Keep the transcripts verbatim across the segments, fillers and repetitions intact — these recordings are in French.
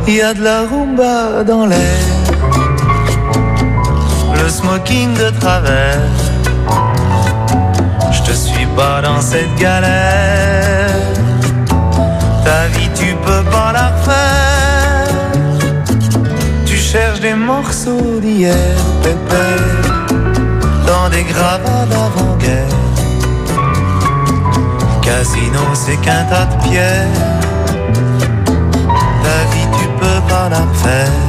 Il y a de la rumba dans l'air, le smoking de travers. Je te suis pas dans cette galère. Ta vie tu peux pas la refaire. Tu cherches des morceaux d'hier, pépère, dans des gravats d'avant-guerre. Casino c'est qu'un tas de pierres. Ta vie tu peux pas la refaire.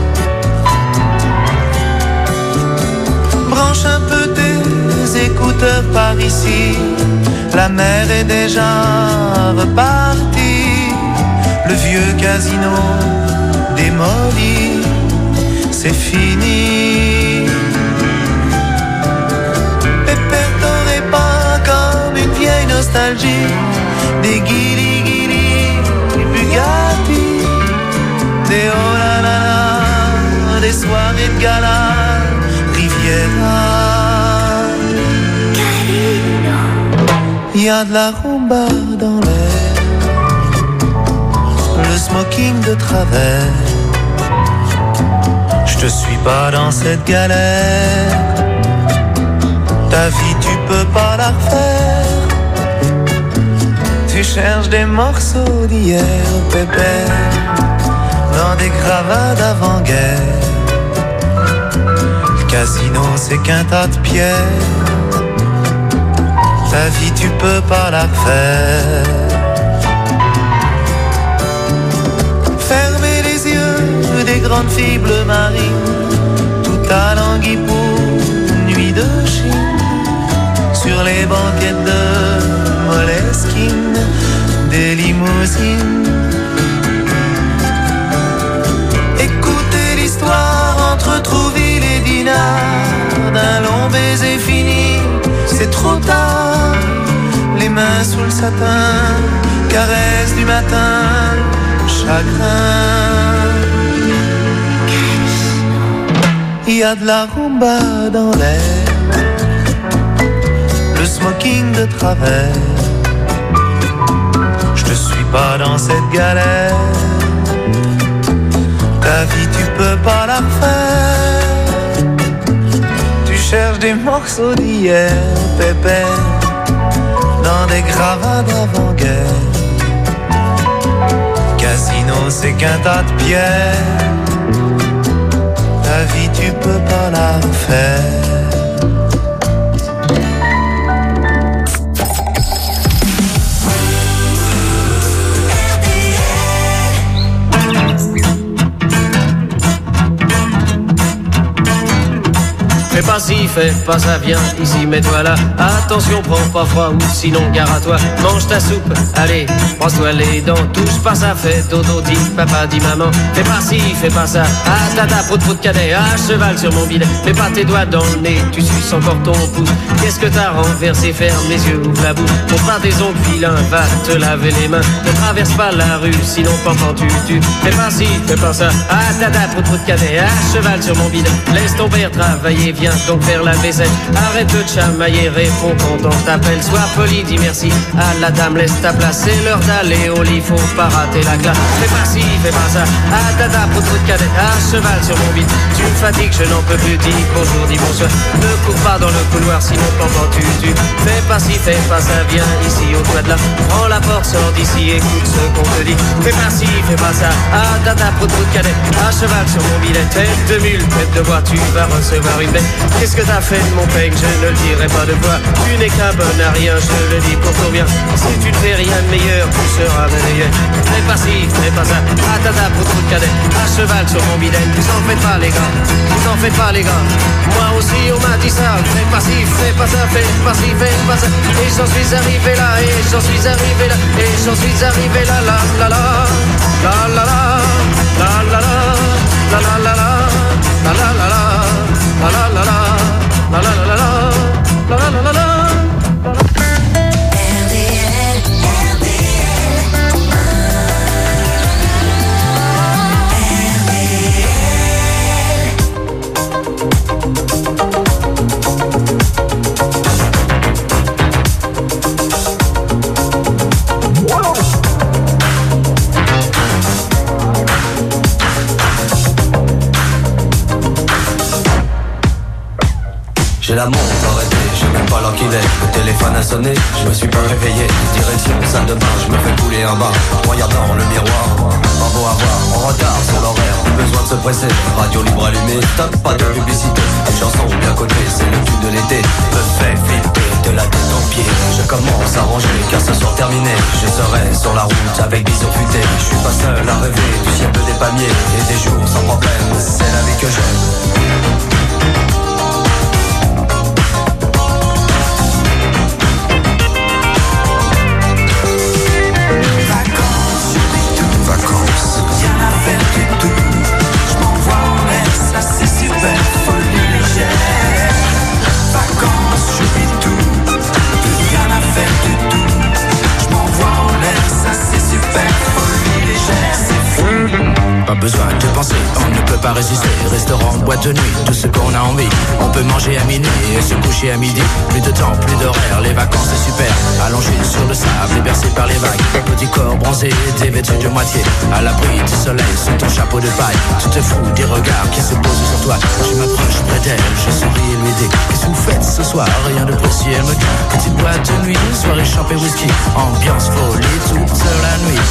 Branche un peu tes écouteurs par ici. La mer est déjà repartie. Le vieux casino démoli, c'est fini. Pépère, t'aurais pas comme une vieille nostalgie des guili guili, des Bugatti, des oh là là là, des soirées de gala, Riviera. Il y a de la rumba dans l'air, le smoking de travers. Je te suis pas dans cette galère. Ta vie tu peux pas la refaire. Tu cherches des morceaux d'hier, pépère, dans des gravats d'avant-guerre. Le casino c'est qu'un tas de pierres. Ta vie tu peux pas la refaire. Fermez les yeux des grandes filles bleu marine, tout à l'anguille pour une nuit de Chine. Sur les banquettes de Moleskine, des limousines. Écoutez l'histoire entre Trouville et Dinard, d'un long baiser fini, c'est trop tard. Les mains sous le satin, caresse du matin, chagrin. Il y a de la rumba dans l'air, le smoking de travers. Je te suis pas dans cette galère. Ta vie tu peux pas la refaire. Tu cherches des morceaux d'hier, pépère, dans des gravats d'avant-guerre. Casino c'est qu'un tas de pierres. Ta vie tu peux pas la refaire. Fais pas ci, fais pas ça, viens ici, mets-toi là. Attention, prends pas froid ou sinon gare à toi. Mange ta soupe, allez, brosse-toi les dents. Touche pas ça, fais dodo, dis papa, dis maman. Fais pas ci, fais pas ça, ah tata, prout prout cadet, ah cheval sur mon bidet. Mets pas tes doigts dans le nez, tu suces encore ton pouce. Qu'est-ce que t'as renversé, ferme les yeux, ouvre la bouche. Montre pas tes ongles vilains, va te laver les mains. Ne traverse pas la rue, sinon pendant tu tu. Fais pas ci, fais pas ça, ah tata, prout prout cadet, ah cheval sur mon bidet. Laisse ton père travailler, viens donc faire la vaisselle. Arrête de chamailler, réponds quand on t'appelle. Sois poli, dis merci à la dame, laisse ta place. C'est l'heure d'aller au lit, faut pas rater la classe. Fais pas ci, fais pas ça, ah tata, pour trop de cadet, ah cheval sur mon bide. Tu me fatigues, je n'en peux plus, dis bonjour, dis bonsoir. Ne cours pas dans le couloir, sinon pendant tu tu. Fais pas ci, fais pas ça, viens ici au toit de là. Prends la porte, sors d'ici, écoute ce qu'on te dit. Fais pas ci, fais pas ça, ah tata, pour trop de cadet, ah cheval sur mon bidet. Tête de mule, tête de bois, tu vas recevoir une bête. Qu'est-ce que t'as fait de mon peigne, je ne le dirai pas de quoi. Tu n'es qu'un bon à rien, je le dis pour ton bien. Si tu ne fais rien de meilleur, tu seras meilleur. Fais pas ci, fais pas ça, ah tata pour tout cadet, à cheval sur mon bidet. Vous en faites pas les gars, vous en faites pas les gars. Moi aussi on m'a dit ça, fais pas ci, fais pas ça, fais pas ci, fais pas ça. Et j'en suis arrivé là, et j'en suis arrivé là, et j'en suis arrivé là, la la la, la la la, la la la, la la la, la la la, la la la la. La la la la, la la la la, la la la la la. la montre arrêtée, je sais même pas l'heure qu'il est. Le téléphone a sonné, je me suis pas réveillé. Direction salle de bain, je me fais couler un bain. Regardant le miroir, pas beau à voir, on retarde sur l'horaire. Plus besoin de se presser, radio libre allumée, stop, pas de publicité. Une chanson bien cotée, c'est le tube de l'été. Me fait flipper de la tête aux pieds. Je commence à ranger car ce soir terminé. Je serai sur la route avec bison futé. Je suis pas seul à rêver du ciel bleu des palmiers et des jours sans problème. C'est la vie que j'aime. Pas besoin de penser, on ne peut pas résister. Restaurant, boîte de nuit, tout ce qu'on a envie. On peut manger à minuit et se coucher à midi. Plus de temps, plus d'horaire, les vacances c'est super. Allongé sur le sable et bercé par les vagues. Petit corps bronzé, dévêtu de moitié. À l'abri du soleil, sous ton chapeau de paille. Tu te fous des regards qui se posent sur toi. Je m'approche près d'elle, je souris et lui dis: qu'est-ce que vous faites ce soir? Rien de précis, elle me dit: petite boîte de nuit, soirée champée whisky. Ambiance folie toute la nuit.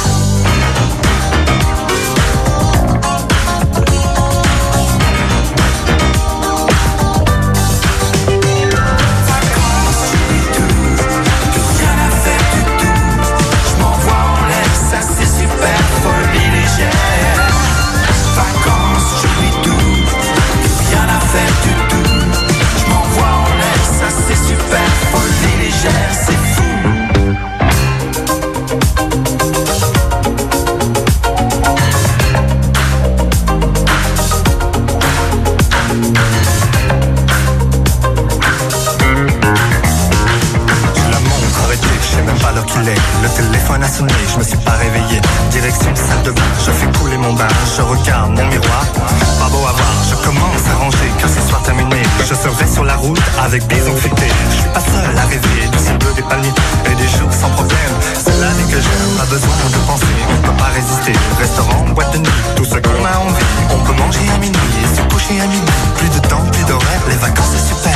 Le téléphone a sonné, je me suis pas réveillé. Direction salle de bain, je fais couler mon bain. Je regarde mon miroir, pas beau à voir. Je commence à ranger car ce soir terminé. Je serai sur la route avec bison futé. Je suis pas seul à rêver du ciel bleu des palmiers et des jours sans problème. C'est la vie que j'aime, pas besoin de penser. On peut pas résister, restaurant, boîte de nuit, tout ce qu'on a envie. On peut manger à minuit et se coucher à midi. Plus de temps, plus d'horaire, les vacances c'est super.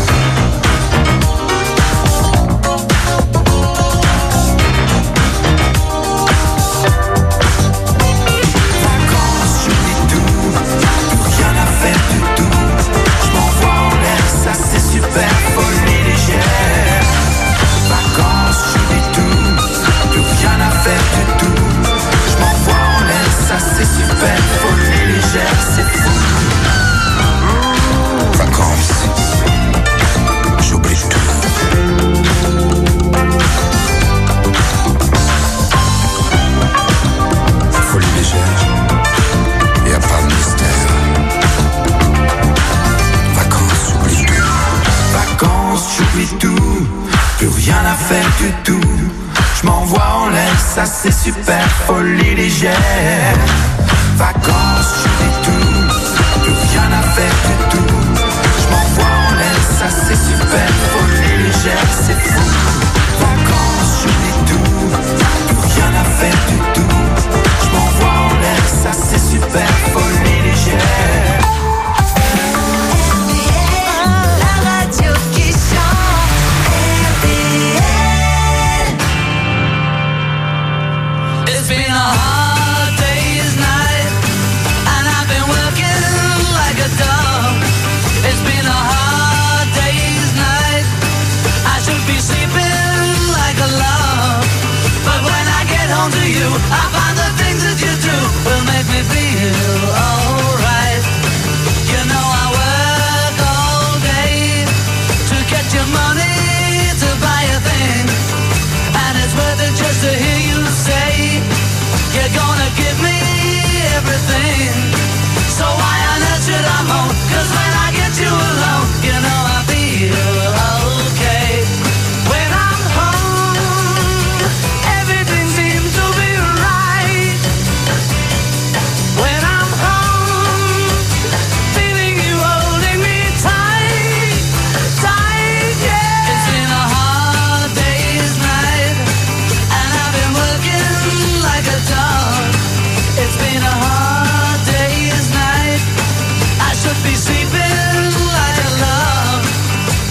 Ça c'est super, folie légère. Vacances, j'oublie tout, plus rien à faire du tout. Je m'envoie en l'air, ça c'est super, folie légère, c'est fou. Vacances, j'oublie tout, plus rien à faire du tout. Je m'envoie en l'air, ça c'est super, folie légère. La radio qui chante, R T L. It's been a hard day's night, and I've been working like a dog. It's been a hard day's night, I should be sleeping like a log. But when I get home to you, I find the things that you do will make me feel alright. You know I work all day to get your money to buy a thing, and it's worth it just to hear you say you're gonna give me everything. So why on earth should I moan? 'Cause when I get you alone, you know I feel okay. When I'm home, everything seems to be right. When I'm home, feeling you holding me tight, tight, yeah. It's been a hard day's night, and I've been working like a dog. It's been a hard day's night, I should be sleeping like a love.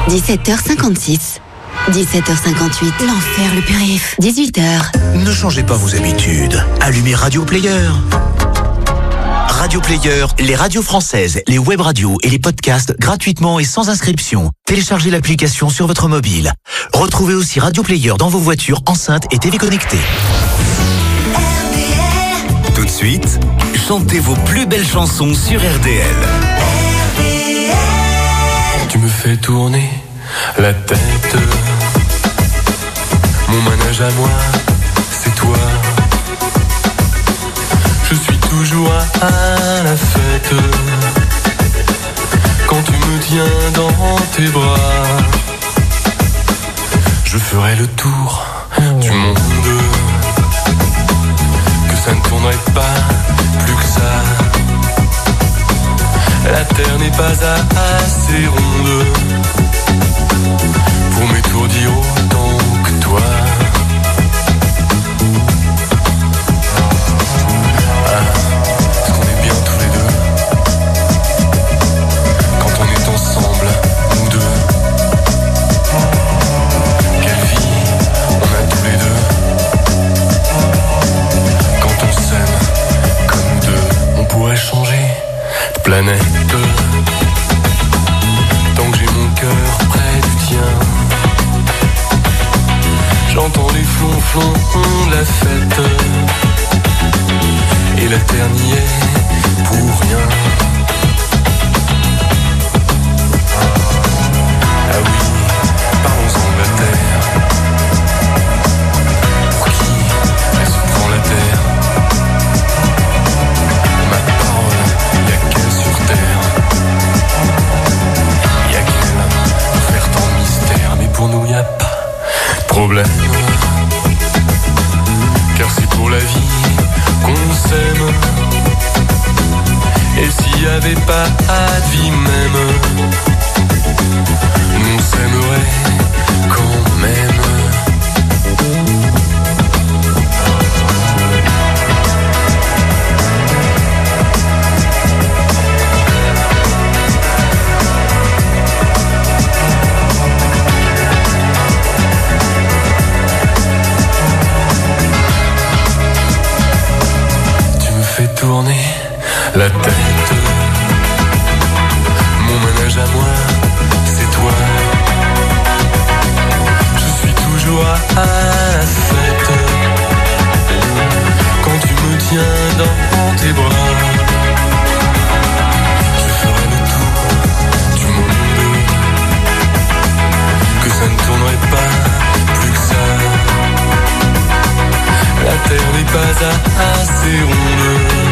dix-sept heures cinquante-six. dix-sept heures cinquante-huit. L'enfer le périph'. dix-huit heures. Ne changez pas vos habitudes. Allumez Radio Player. Radio Player, les radios françaises, les web radios et les podcasts gratuitement et sans inscription. Téléchargez l'application sur votre mobile. Retrouvez aussi Radio Player dans vos voitures, enceintes et télé connectées. Tout de suite, chantez vos plus belles chansons sur R D L. Tu me fais tourner la tête. Mon manège à moi, c'est toi. Je suis toujours à la fête quand tu me tiens dans tes bras. Je ferai le tour du monde, que ça ne tournerait pas plus que ça. La terre n'est pas assez ronde pour m'étourdir autant que toi. Planète, tant que j'ai mon cœur près du tien, j'entends les flonflons de la fête, et la terre n'y est pour rien. Ah oui, parlons-en de la terre. Pour qui elle se prend la terre? Ma parole, y'a qu'elle sur terre. Y'a qu'elle pour faire tant de mystère. Mais pour nous y'a pas de problème, car c'est pour la vie qu'on s'aime. Et s'il y avait pas de vie même, on s'aimerait quand même. Tourner la tête, mon manège à moi, c'est toi. Je suis toujours à la fête quand tu me tiens dans tes bras. Je ferai le tour du monde, que ça ne tournerait pas plus que ça. La terre n'est pas assez ronde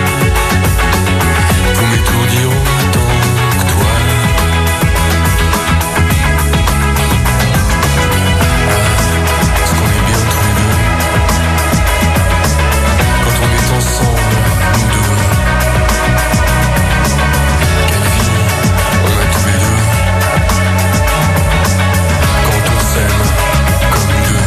pour m'étourdir autant que toi. Est-ce qu'on est bien tous les deux quand on est ensemble, nous deux? Quelle vie on a tous les deux quand on s'aime comme nous deux.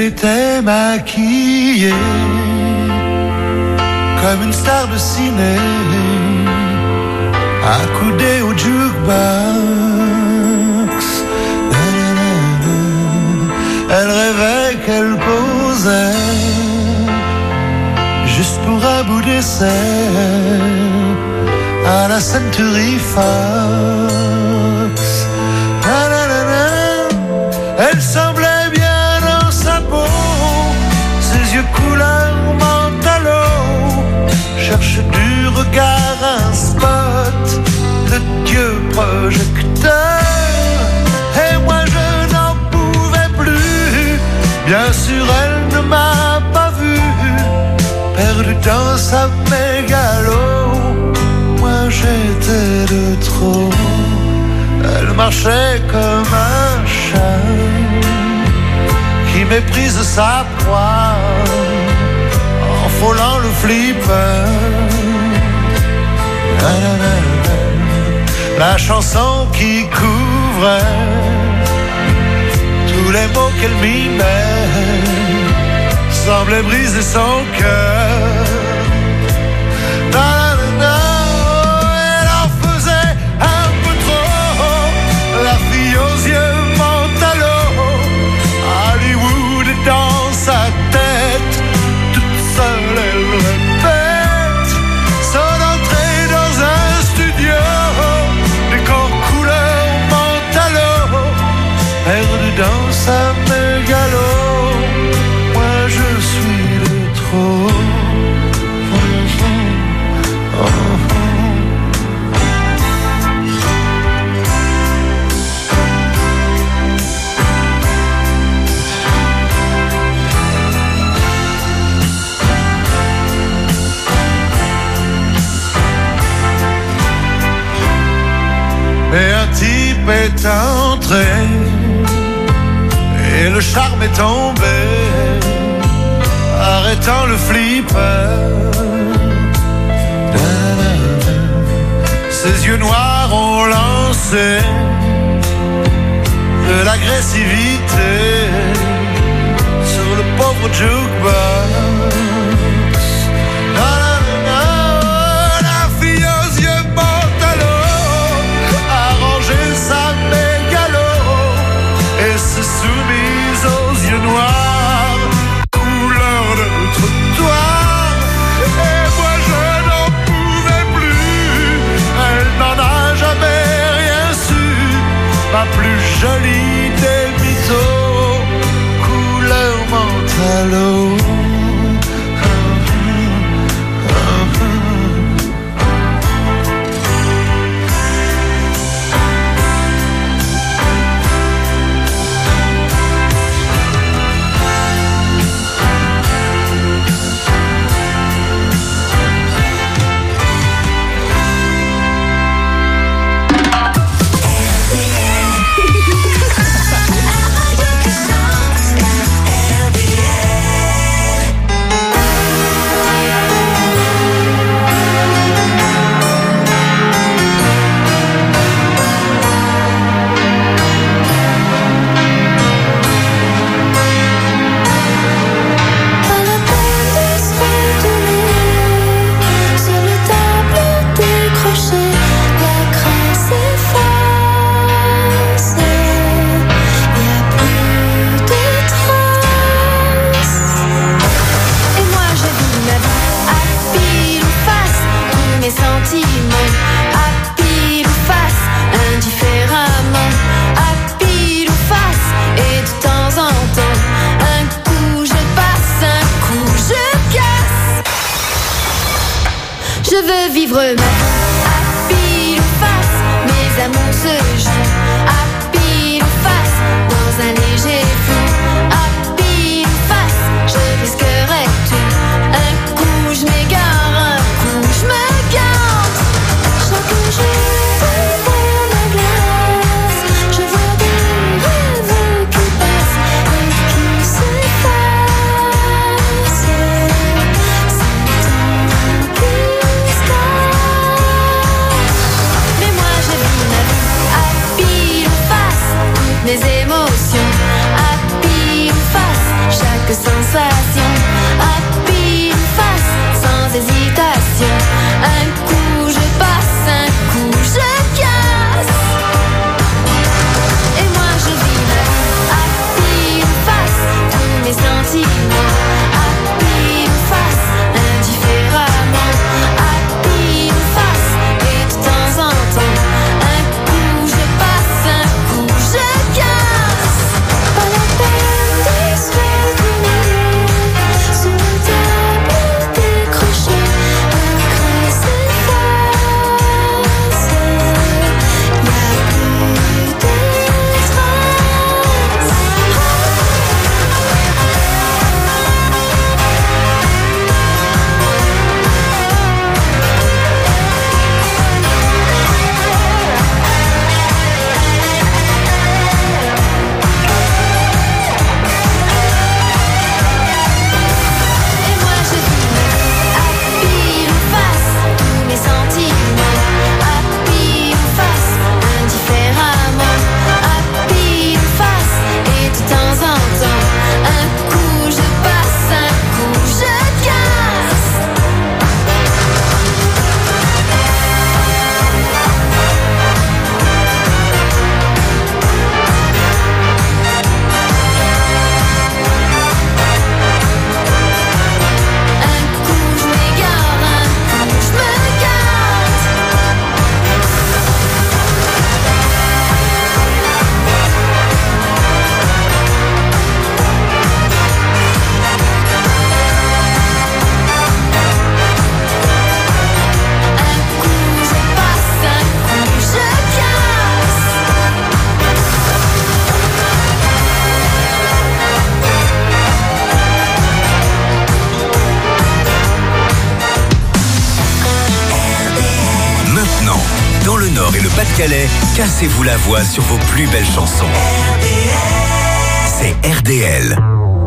était maquillée comme une star de ciné, accoudée au jukebox. Elle rêvait qu'elle posait juste pour un bout d'essai à la Century Fox. Elle semblait bien dans sa peau, ses yeux couleur mentalo, cherche du regard un spot de Dieu projecteur. Et moi je n'en pouvais plus, bien sûr elle ne m'a pas vu, perdu dans sa mégalo. Moi j'étais de trop. Elle marchait comme un chat qui méprise sa proie en frôlant le flipper. La chanson qui couvrait tous les mots qu'elle mimait semblait briser son cœur. Aux yeux mentalo, Hollywood dans sa tête, toute seule elle répète son entrée dans un studio, décor couleur mentalo, perdu dans sa mégalo. Moi je suis de trop. Oh, oh, oh. Et un type est entré et le charme est tombé, arrêtant le flipper. Ses yeux noirs ont lancé de l'agressivité sur le pauvre jukebox. La fille aux yeux mentalo sa mégalo et se soumise aux yeux noirs, couleur de trottoir. Et moi je n'en pouvais plus, elle n'en a jamais rien su, ma plus jolie des mythos, couleur mentalo. Vivre ma vie à pile ou face, mes amours se jouent à pile ou face, dans un léger flou, à pile ou face, je risquerais tout. Un coup je m'égare, un coup je me gante. Chaque jour devant ma glace, je vois des rêves qui passent et qui s'effacent. C'est temps qui se casse. Pas-de-Calais, cassez-vous la voix sur vos plus belles chansons. C'est R D L.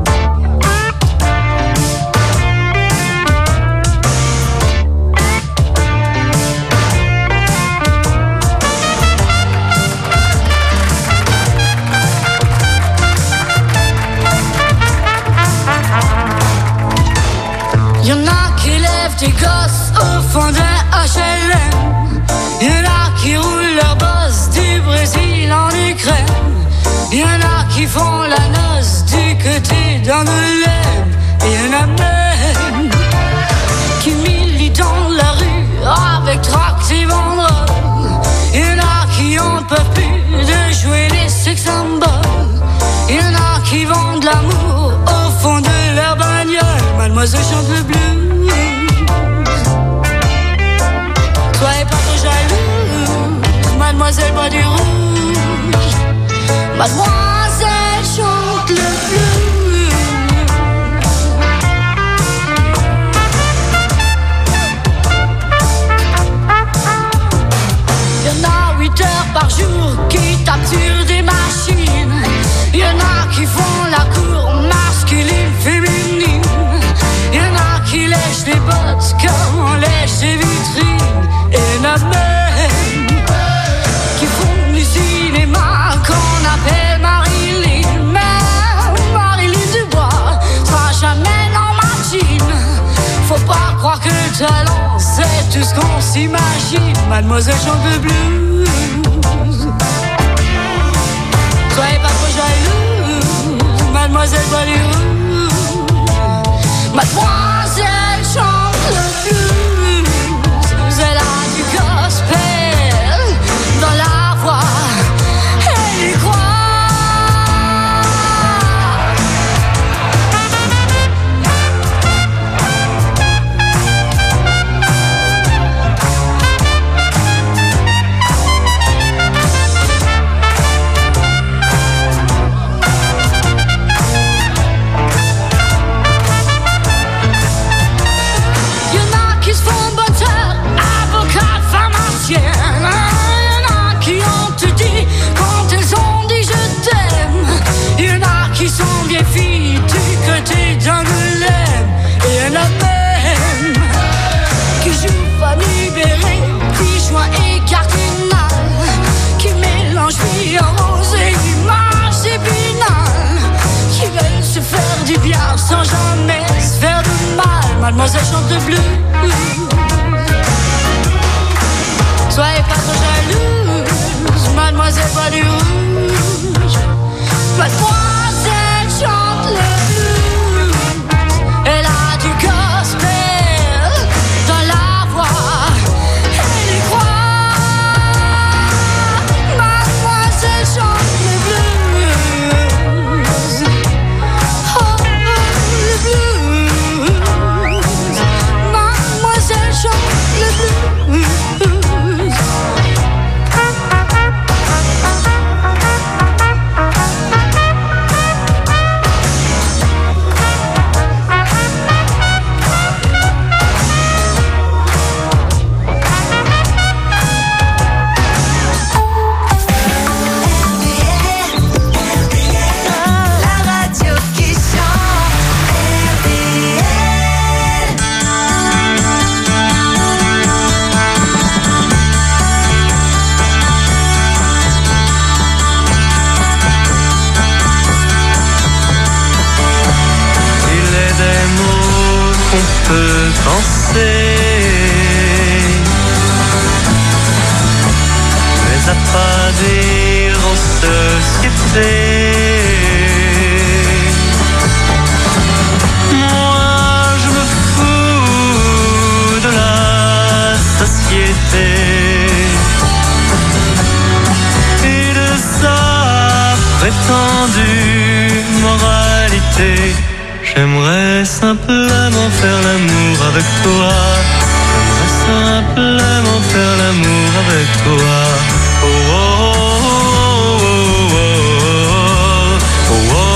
Y'en a qui lèvent des gosses au fond d'un H L M. Y'en a qui roulent leur boss du Brésil en Ukraine. Y'en a qui font la noce du côté d'Angoulême. Et y'en a même qui militent dans la rue avec tracts et banderoles. Y'en a qui en peuvent plus de jouer les sex symboles. Y'en a qui vendent l'amour au fond de leur bagnole. Mademoiselle chante le blues. Soyez pas trop jalouse, mademoiselle boit du rouge. Mademoiselle chante le blues. Y'en a huit heures par jour qui tapent sur des machines. Y'en a qui font la cour masculine, féminine. Y'en a qui lèchent les bottes comme on lèche les vitrines. Et y'en a même qui font du cinéma qu'on appelle Marilyn. Mais Marilyn Dubois sera jamais dans ma jean. Faut pas croire que le talent c'est tout ce qu'on s'imagine. Mademoiselle chante le blues. Soyez pas trop jalouse, mademoiselle boit du rouge. Mademoiselle chante le blues. Elle a du gospel dans la voix. Elle y croit. Filles du côté d'Angoulême. Et y'en a même qui jouent pas libéré, qui joint et cardinal, qui mélangent vie en rose et l'image épinal, qui veulent se faire du bien sans jamais se faire de mal. Mademoiselle chante le blues. Soyez pas trop jalouse, mademoiselle boit du rouge. Mademoiselle chante le blues. Elle a du gospel dans la voix. Elle y croit. Mademoiselle chante le blues. Oh, le blues. Mademoiselle chante le blues. Peut penser, mais à pas dire en société. Moi je me fous de la société et de sa prétendue moralité. J'aimerais simplement faire l'amour avec toi. J'aimerais simplement faire l'amour avec toi. Oh, oh, oh, oh, oh, oh, oh, oh.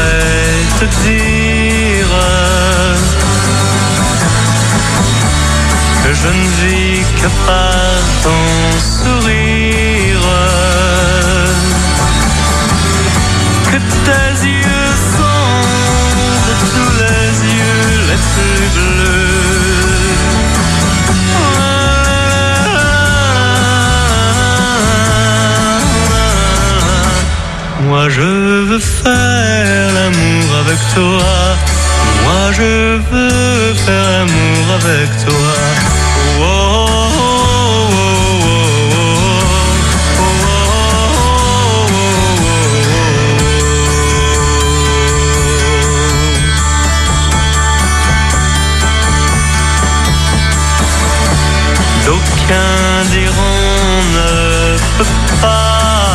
pourrais te dire que je ne vis que par ton sourire, que tes yeux sont de tous les yeux les plus bleus. Moi je veux faire l'amour avec toi. Moi je veux faire l'amour avec toi. Oh, oh, oh, oh, oh, oh, oh. D'aucuns diront ne peut pas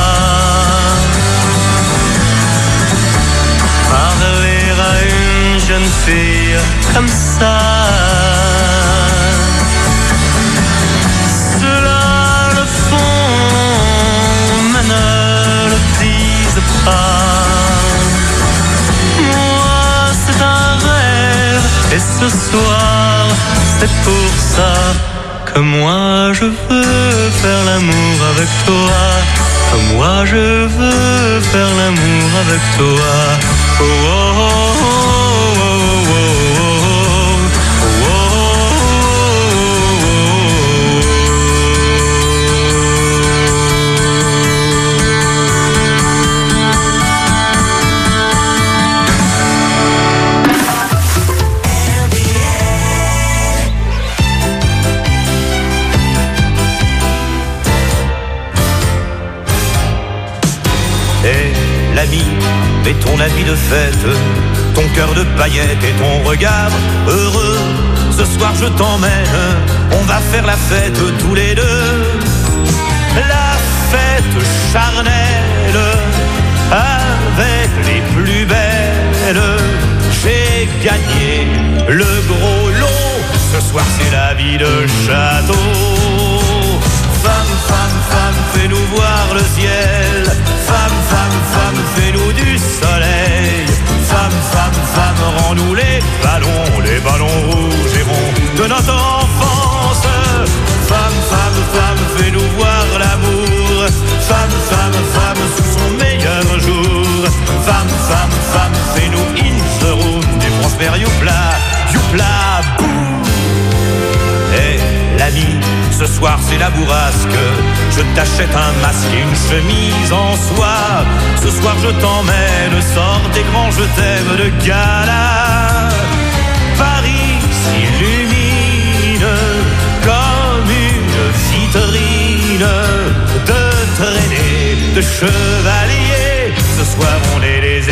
parler à une jeune fille comme ça. Cela le font, mais ne le disent pas. Moi c'est un rêve, et ce soir c'est pour ça que moi je veux faire l'amour avec toi. Que moi je veux faire l'amour avec toi. Oh, oh, oh, oh, oh, oh, oh, oh, Et l'ami, et ton habit de fête, ton cœur de paillettes et ton regard heureux. Ce soir je t'emmène, on va faire la fête tous les deux. La fête charnelle, avec les plus belles. J'ai gagné le gros lot, ce soir c'est la vie de château. Femme, femme, femme, fais-nous voir le ciel. Femme, femme, femme, fais-nous du soleil. Femme, femme, femme, rends-nous les ballons, les ballons rouges et ronds de notre enfance. Femme, femme, femme, fais-nous voir l'amour. Femme, femme, femme, sous son meilleur jour. Femme, femme, femme, fais-nous in the room du Prosper Youpla, Youpla, boum. Hey, l'ami, ce soir c'est la bourrasque. Je t'achète un masque et une chemise en soie. Ce soir je t'emmène, sors tes grands je t'aime de gala. Paris s'illumine comme une vitrine de traînées de chevaliers. Ce soir on est les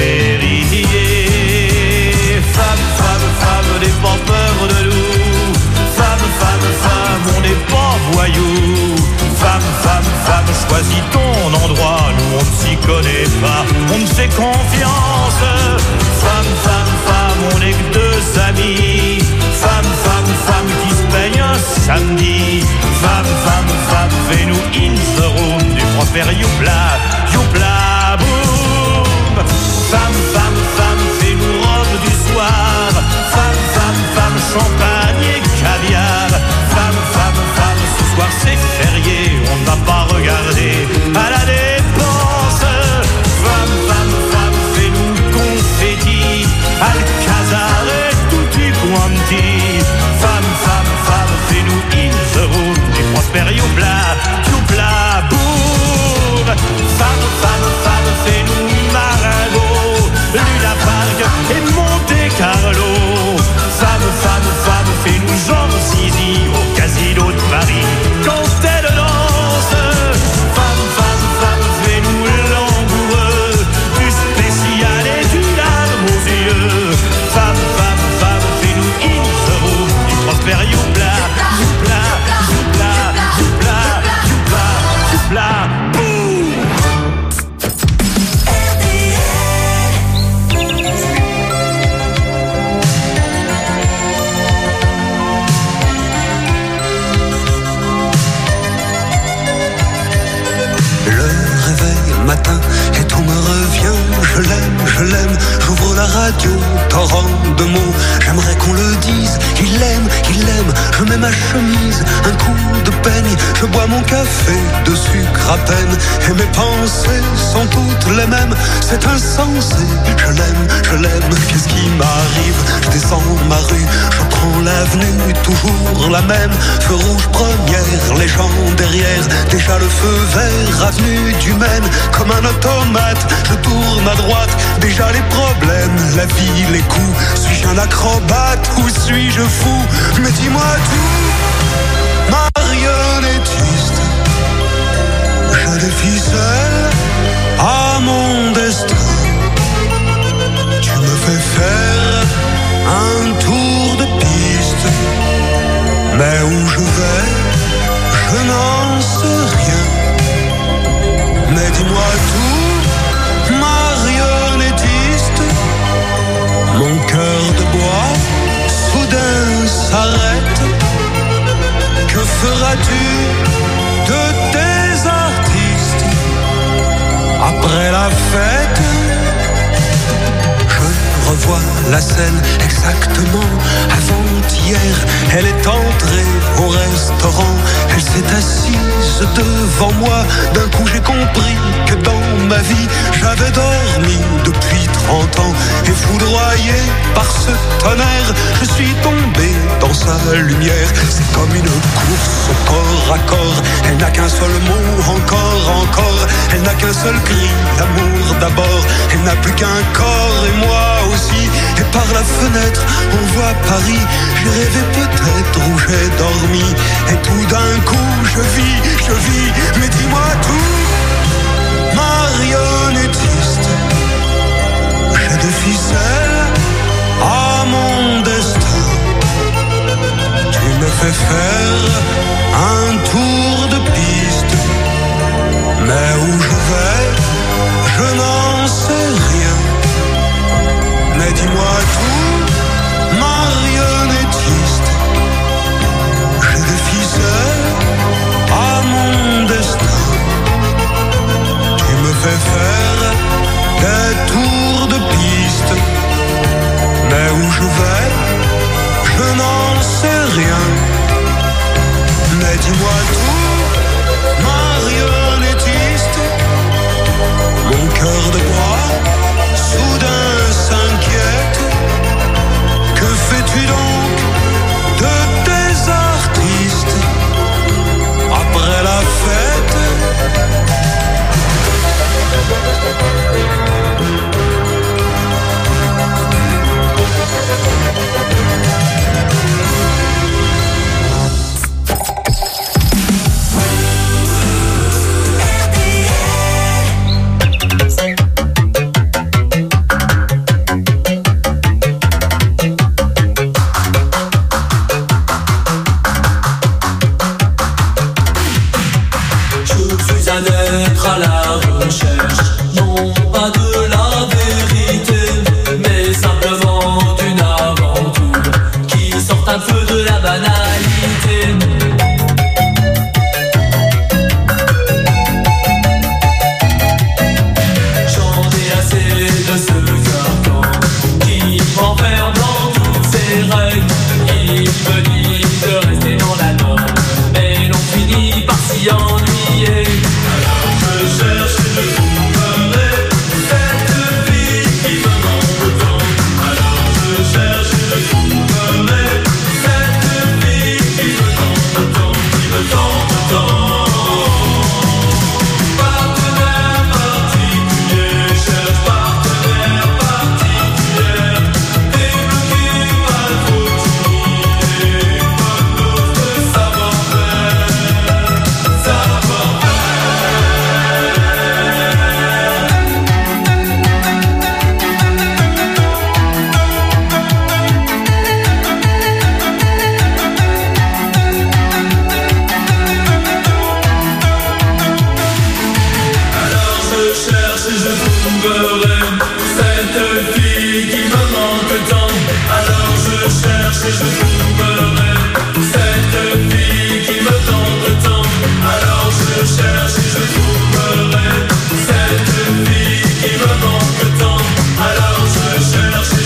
héritiers. Femme, femme, femme, n'aie pas peur de nous. Femme, femme, femme, on n'est pas voyous. Femme, femme, femme, choisis ton endroit. Nous on ne s'y connaît pas, on te fait confiance. Femme, femme, femme, on n'est que deux amis. Femme, femme, femme, qui se paye un samedi. Femme, femme, femme, fais-nous in the room du Prosper Youpla, Youpla, boum. Femme, femme, femme, fais-nous robe du soir. Femme, femme, femme, champagne et caviar. Femme, femme, femme, ce soir c'est férié, on ne va pas regarder à la dépense. Femme, femme, femme, fais-nous confetti, Alcazar et tutti quanti. Femme, femme, femme, fais-nous in the room du Prosper Youpla, Youpla, boum. Femme, femme, femme, fais-nous Marengo, Luna Park et Monte Carlo. Femme, femme, femme, fais-nous Jean Zizi au casino de Paris quand elle danse. Femme, femme, femme, fais-nous langoureux, du spécial et du larme aux yeux. Femme, femme, femme, fais-nous in the room du Prosper Youpla, Youpla, Youpla, Youpla, Youpla, Youpla, boum. radio, torrent de mots. J'aimerais qu'on le dise, il aime, il aime. Je mets ma chemise, un coup de peigne. Je bois mon café de sucre à peine. Et mes pensées sont toutes les mêmes. C'est insensé, je l'aime, je l'aime. Qu'est-ce qui m'arrive? Je descends ma rue, je prends l'avenue, toujours la même. Feu rouge première, les gens derrière. Déjà le feu vert, avenue du Maine. Comme un automate, je tourne à droite. Déjà les problèmes, la vie, les coups. Suis-je un acrobate ou suis-je fou? Mais dis-moi tout, marionnettiste. Je défie seul à mon destin. Tu me fais faire un tour de piste. Mais où je vais, je n'en sais rien. Mais dis-moi tout, marionnettiste. Mon cœur de bois soudain s'arrête. Que feras-tu de tes artistes après la fête? Je revois la scène exactement avant-hier. Elle est entrée au restaurant. Elle s'est assise devant moi. D'un coup j'ai compris que dans ma vie j'avais dormi depuis trente ans. Et foudroyé par ce tonnerre, je suis tombé dans sa lumière. C'est comme une course au corps à corps. Elle n'a qu'un seul mot, encore, encore. Elle n'a qu'un seul cri, l'amour d'abord. Elle n'a plus qu'un corps et moi aussi. Et par la fenêtre on voit Paris. J'ai rêvé peut-être où j'ai dormi. Et tout d'un coup je vis, je vis. Mais dis-moi tout, marionnettiste. J'ai des ficelles à mon destin. Tu me fais faire un tour de piste. Mais où je vais, je n'en sais rien. Mais dis-moi tout, marionnettiste. J'ai des ficelles à mon destin. Tu me fais faire des tours de piste. Mais où je vais, je n'en sais rien. Mais dis-moi tout, marionnettiste. Mon cœur de bois soudain s'inquiète. Que fais-tu donc de tes artistes après la fête? Cherche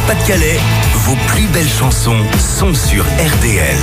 Pas-de-Calais, vos plus belles chansons sont sur R D L.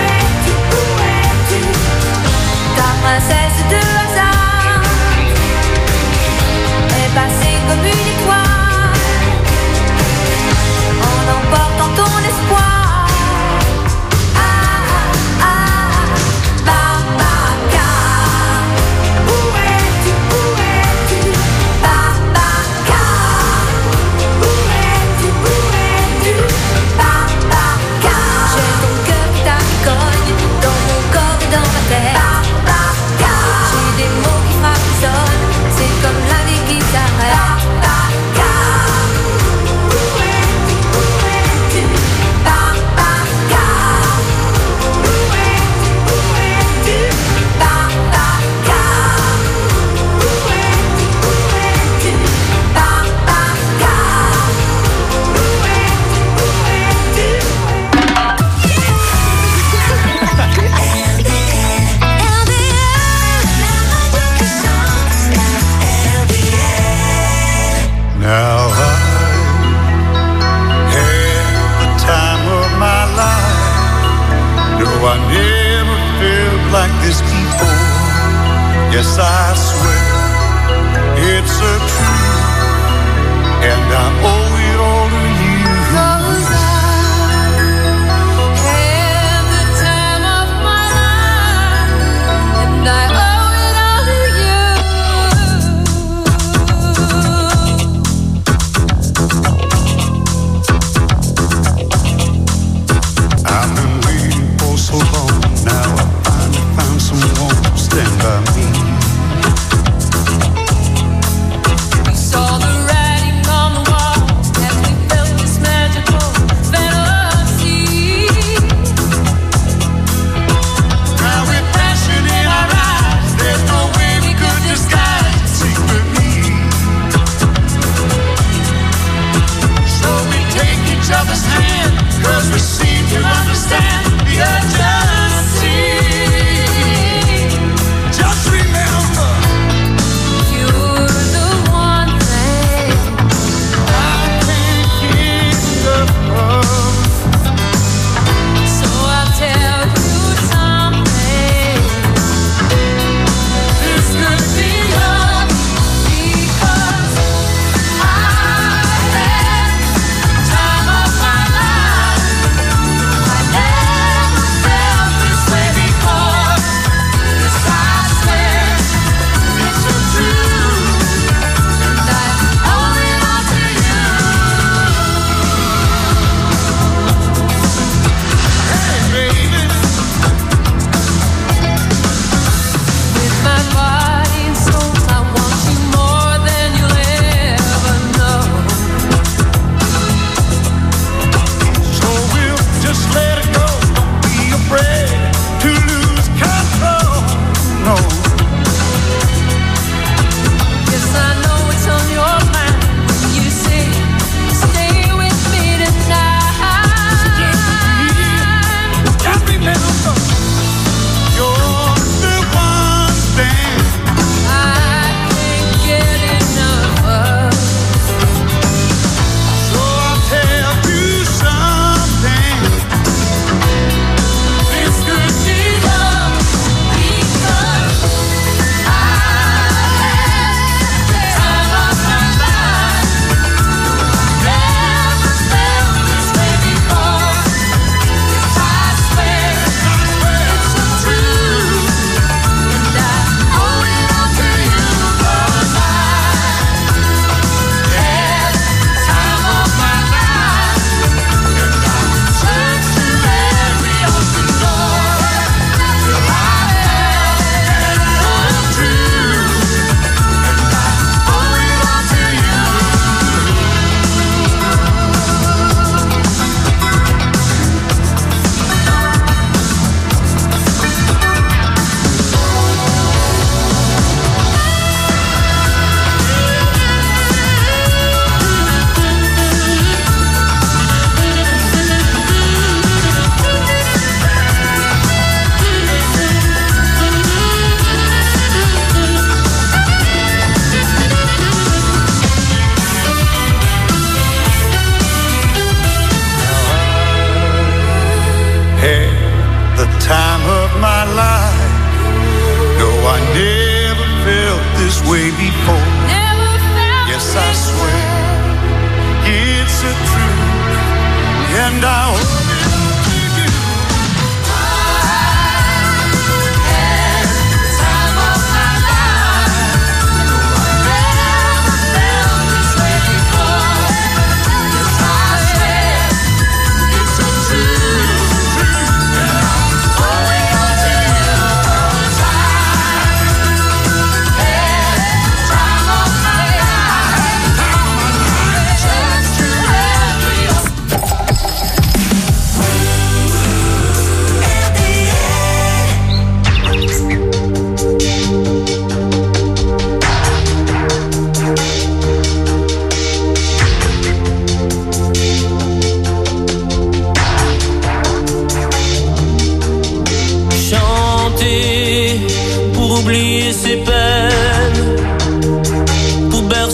Princesse de hasard,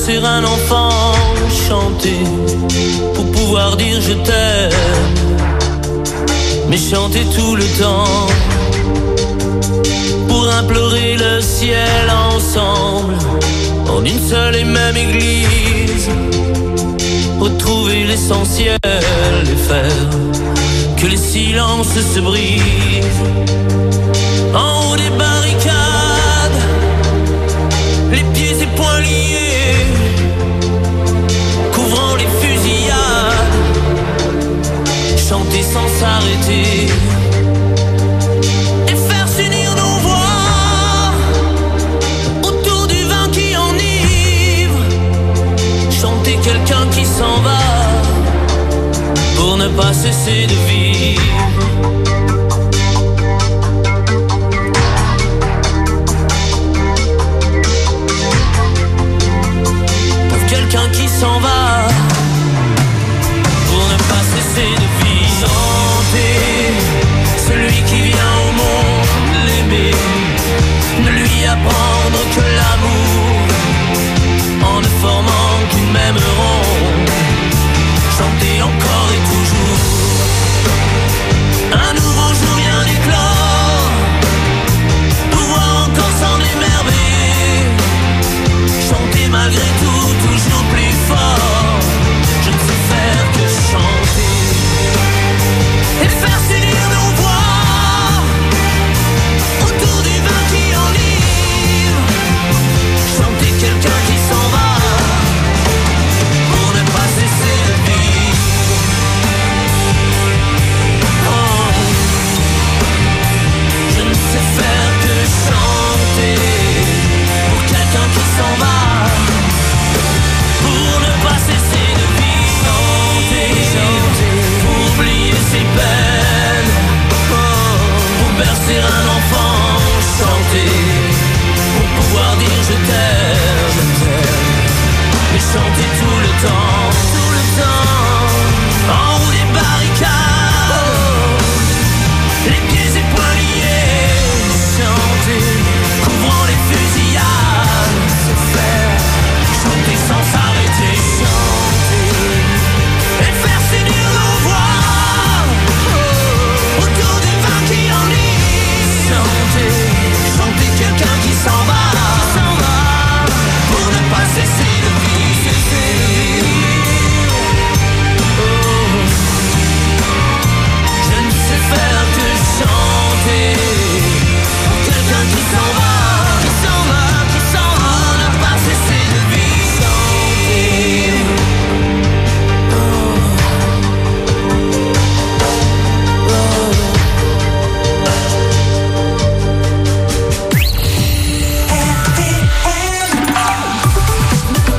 bercer un enfant, chanter pour pouvoir dire je t'aime, mais chanter tout le temps pour implorer le ciel ensemble en une seule et même église, retrouver l'essentiel et faire que les silences se brisent. En haut des barricades, les pieds et poings liés, couvrant les fusillades, chanter sans s'arrêter et faire s'unir nos voix autour du vin qui enivre, chanter quelqu'un qui s'en va pour ne pas cesser de vivre. Quelqu'un qui s'en va